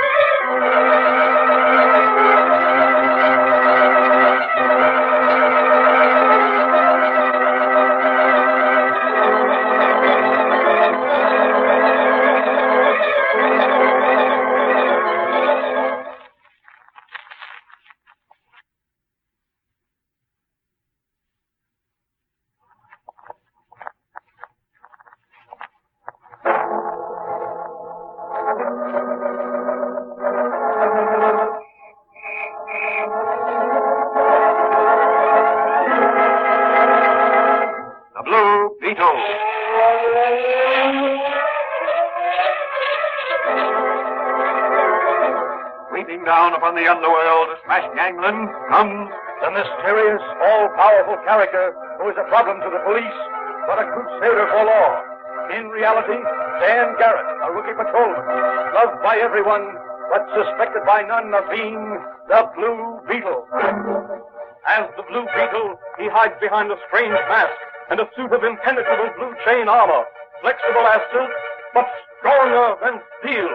Speaker 12: Down upon the underworld to smash gangland comes
Speaker 18: the mysterious, all-powerful character who is a problem to the police, but a crusader for law. In reality, Dan Garrett, a rookie patrolman, loved by everyone, but suspected by none of being the Blue Beetle. As the Blue Beetle, he hides behind a strange mask and a suit of impenetrable blue chain armor, flexible as silk, but stronger than steel.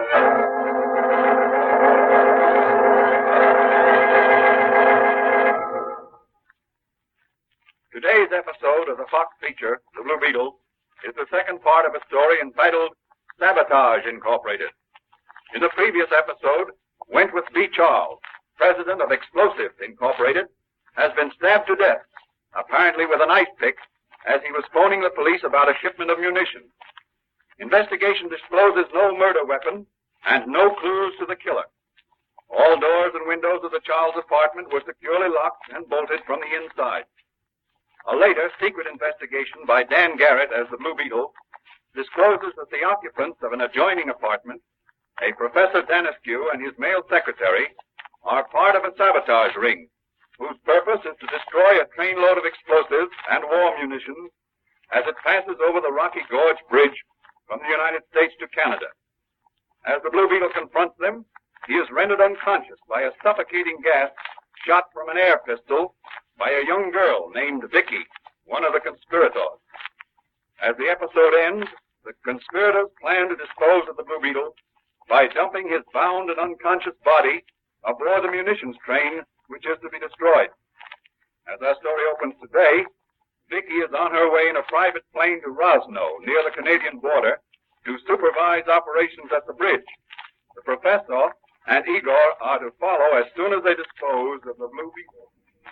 Speaker 12: Today's episode of the Fox feature, The Blue Beetle, is the second part of a story entitled Sabotage Incorporated. In the previous episode, Wentworth B. Charles, president of Explosive Incorporated, has been stabbed to death, apparently with an ice pick, as he was phoning the police about a shipment of munitions. Investigation discloses no murder weapon and no clues to the killer. All doors and windows of the Charles apartment were securely locked and bolted from the inside. A later secret investigation by Dan Garrett as the Blue Beetle discloses that the occupants of an adjoining apartment, a Professor Danescu and his male secretary, are part of a sabotage ring, whose purpose is to destroy a trainload of explosives and war munitions as it passes over the Rocky Gorge Bridge from the United States to Canada. As the Blue Beetle confronts them, he is rendered unconscious by a suffocating gas shot from an air pistol by a young girl named Vicky, one of the conspirators. As the episode ends, the conspirators plan to dispose of the Blue Beetle by dumping his bound and unconscious body aboard the munitions train, which is to be destroyed. As our story opens today, Vicky is on her way in a private plane to Rosno, near the Canadian border, to supervise operations at the bridge. The professor and Igor are to follow as soon as they dispose of the Blue Beetle.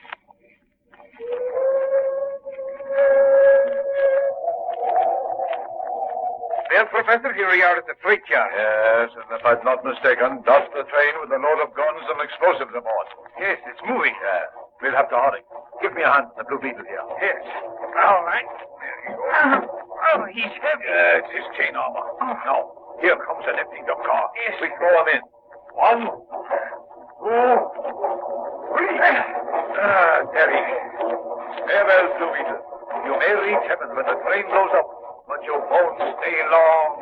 Speaker 14: Well, Professor, here we are at the freight yard. Yes, and if I'm not mistaken, that's the train with a load of guns and explosives aboard.
Speaker 13: Yes, it's moving.
Speaker 14: We'll have to hurry. Give me a hand, the Blue Beetle here.
Speaker 13: Yes. All right. There you go. Oh, he's heavy.
Speaker 14: It's his chain armor. Now, here comes an empty dump car.
Speaker 13: Yes.
Speaker 14: We throw him in. 1, 2, 3. There he is. Farewell, Blue Beetle. You may reach heaven when the train blows up, but you won't stay long.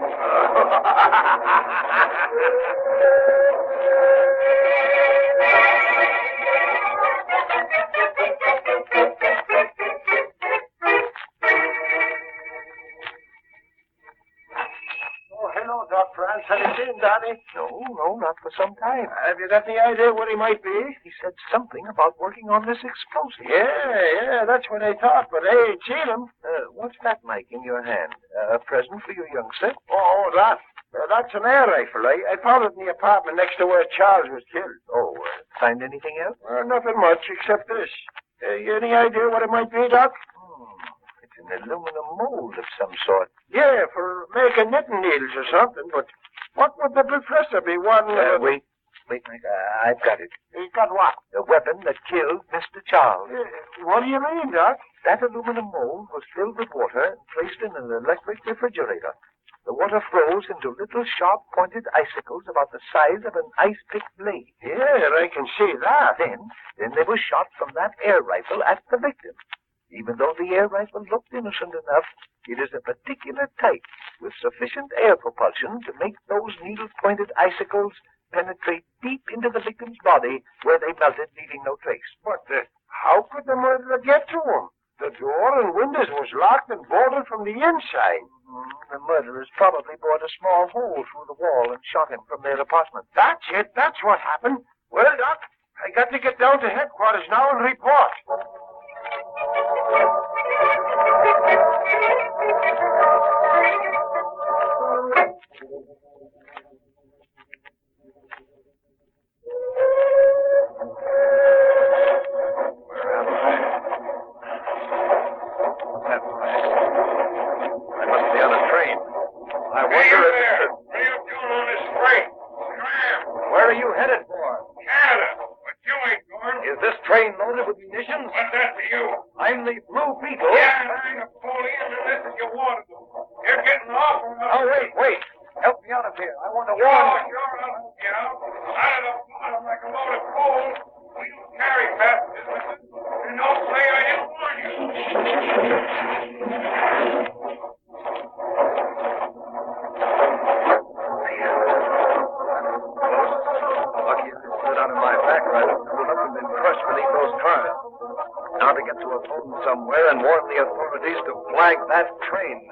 Speaker 13: Oh, hello, Dr. Hans. Have you seen Daddy?
Speaker 15: No, not for some time.
Speaker 13: Have you got any idea what he might be?
Speaker 15: He said something about working on this explosive.
Speaker 13: Yeah, that's what I thought, but I ain't seen him.
Speaker 15: What's that, Mike, in your hand? A present for your youngster?
Speaker 13: Oh, that. That's an air rifle. I found it in the apartment next to where Charles was killed.
Speaker 15: Oh, find anything else?
Speaker 13: Nothing much except this. Any idea what it might be, Doc?
Speaker 15: It's an aluminum mold of some sort.
Speaker 13: Yeah, for making knitting needles or something, but what would the professor be wanting?
Speaker 15: Wait, Mike, I've got it.
Speaker 13: He got what?
Speaker 15: The weapon that killed Mr. Charles.
Speaker 13: What do you mean, Doc?
Speaker 15: That aluminum mold was filled with water and placed in an electric refrigerator. The water froze into little sharp-pointed icicles about the size of an ice-pick blade.
Speaker 13: Yeah, I can see that.
Speaker 15: Then they were shot from that air rifle at the victim. Even though the air rifle looked innocent enough, it is a particular type with sufficient air propulsion to make those needle-pointed icicles penetrate deep into the victim's body where they melted, leaving no trace.
Speaker 13: But how could the murderer get to him? The door and windows was locked and bolted from the inside.
Speaker 15: The murderers probably bored a small hole through the wall and shot him from their apartment.
Speaker 13: That's it. That's what happened. Well, Doc, I got to get down to headquarters now and report.
Speaker 17: get to a phone somewhere and warn the authorities to flag that train.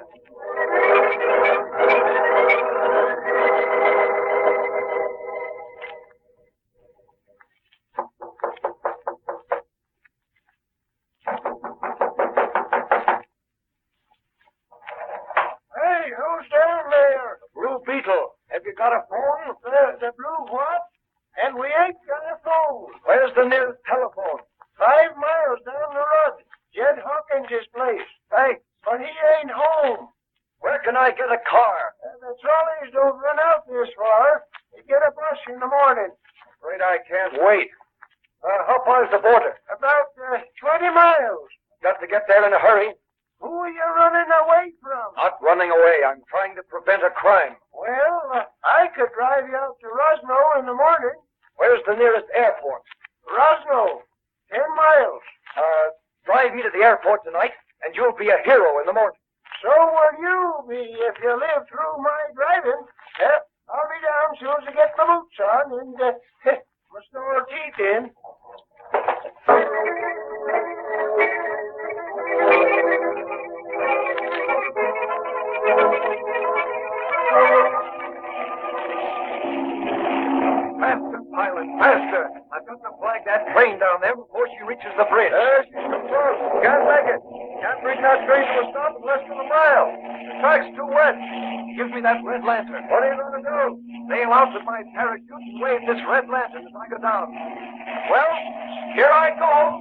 Speaker 13: Hey, who's down there?
Speaker 17: Blue Beetle. Have you got a phone?
Speaker 13: The blue what? And we ain't got a phone.
Speaker 17: Where's the nearest telephone?
Speaker 13: 5 miles down the road. Jed Hawkins' place.
Speaker 17: Hey,
Speaker 13: but he ain't home.
Speaker 17: Where can I get a car?
Speaker 13: The trolleys don't run out this far. You get a bus in the morning.
Speaker 17: Afraid I can't wait. How far is the border?
Speaker 13: About 20 miles.
Speaker 17: Got to get there in a hurry.
Speaker 13: Who are you running away from?
Speaker 17: Not running away. I'm trying to prevent a crime.
Speaker 13: Well, I could drive you out to Rosno in the morning.
Speaker 17: Where's the nearest airport?
Speaker 13: Rosno. 10 miles.
Speaker 17: Drive me to the airport tonight, and you'll be a hero in the morning.
Speaker 13: So will you be if you live through my driving. I'll be down as soon as I get my boots on and my store teeth in.
Speaker 17: Faster, pilot, faster! I've got to flag that train down there before she reaches the bridge.
Speaker 13: She's too close. Can't make it. Can't bring that train to a stop in less than a mile.
Speaker 17: The track's too wet. Give me that red lantern.
Speaker 13: What are you going to do?
Speaker 17: Sail out with my parachute and wave this red lantern as I go down. Well, here I go.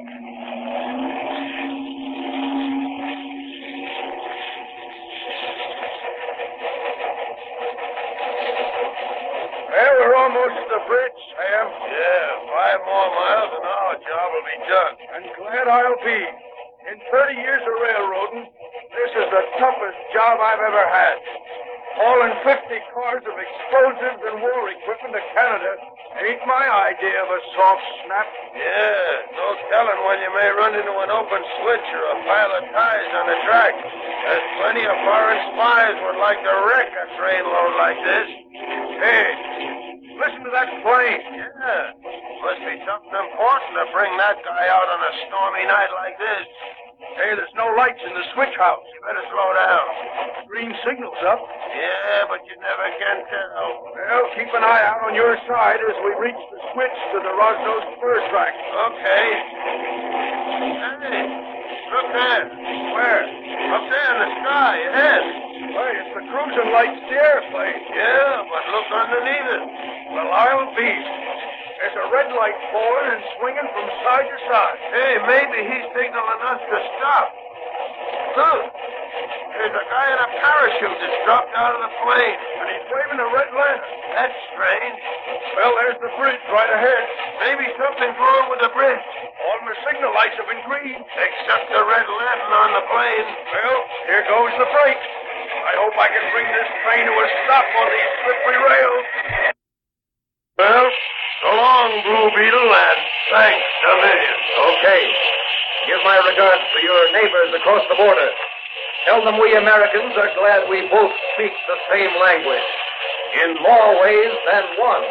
Speaker 13: Well, we're almost to the bridge, Sam.
Speaker 19: Yeah, 5 more miles and our job will be done.
Speaker 13: And glad I'll be. In 30 years of railroading, this is the toughest job I've ever had. Hauling 50 cars of explosives and war equipment to Canada ain't my idea of a soft snap.
Speaker 19: Yeah, no telling when you may run into an open switch or a pile of ties on the track. There's plenty of foreign spies would like to wreck a train load like this.
Speaker 13: Hey, listen to that plane.
Speaker 19: Yeah, must be something important to bring that guy out on a stormy night like this.
Speaker 13: Hey, there's no lights in the switch house.
Speaker 19: You better slow down.
Speaker 13: Green signal's up.
Speaker 19: Yeah, but you never can tell.
Speaker 13: Well, keep an eye out on your side as we reach the switch to the Rosno spur track.
Speaker 19: Okay. Hey, look there.
Speaker 13: Where?
Speaker 19: Up there in the sky, ahead.
Speaker 13: Why, it's the cruising lights of the airplane.
Speaker 19: Yeah, but look underneath it.
Speaker 13: Well, I'll be. There's a red light forward and swinging from side to side.
Speaker 19: Hey, maybe he's signaling us to stop. Look, there's a guy in a parachute that's dropped out of the plane.
Speaker 13: And he's waving a red lantern.
Speaker 19: That's strange.
Speaker 13: Well, there's the bridge right ahead.
Speaker 19: Maybe something's wrong with the bridge.
Speaker 13: All the signal lights have been green.
Speaker 19: Except the red lantern on the plane.
Speaker 13: Well, here goes the brakes. I hope I can bring this train to a stop on these slippery rails.
Speaker 19: Well, so long, Blue Beetle, and thanks a million.
Speaker 17: Okay. Give my regards to your neighbors across the border. Tell them we Americans are glad we both speak the same language. In more ways than one.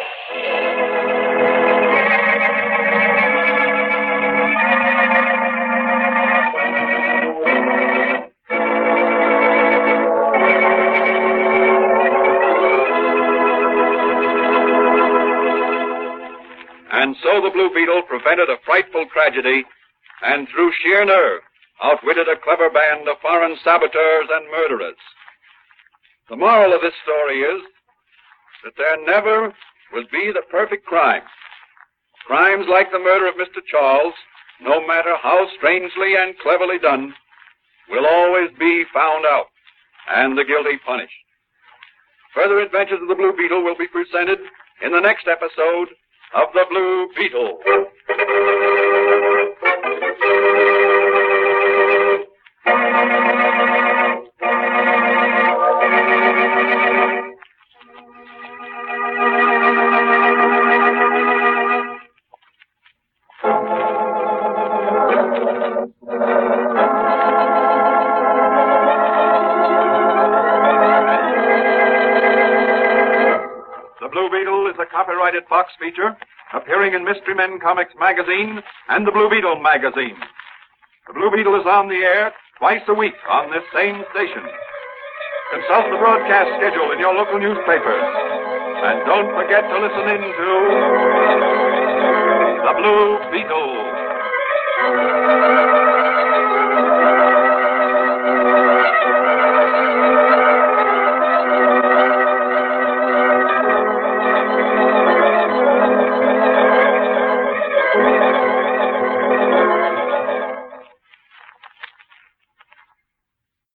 Speaker 20: And so the Blue Beetle prevented a frightful tragedy, and through sheer nerve, outwitted a clever band of foreign saboteurs and murderers. The moral of this story is that there never will be the perfect crime. Crimes like the murder of Mr. Charles, no matter how strangely and cleverly done, will always be found out, and the guilty punished. Further adventures of the Blue Beetle will be presented in the next episode of The Blue Beetle. Copyrighted Fox feature appearing in Mystery Men Comics magazine and the Blue Beetle magazine. The Blue Beetle is on the air twice a week on this same station. Consult the broadcast schedule in your local newspapers. And don't forget to listen in to The Blue Beetle.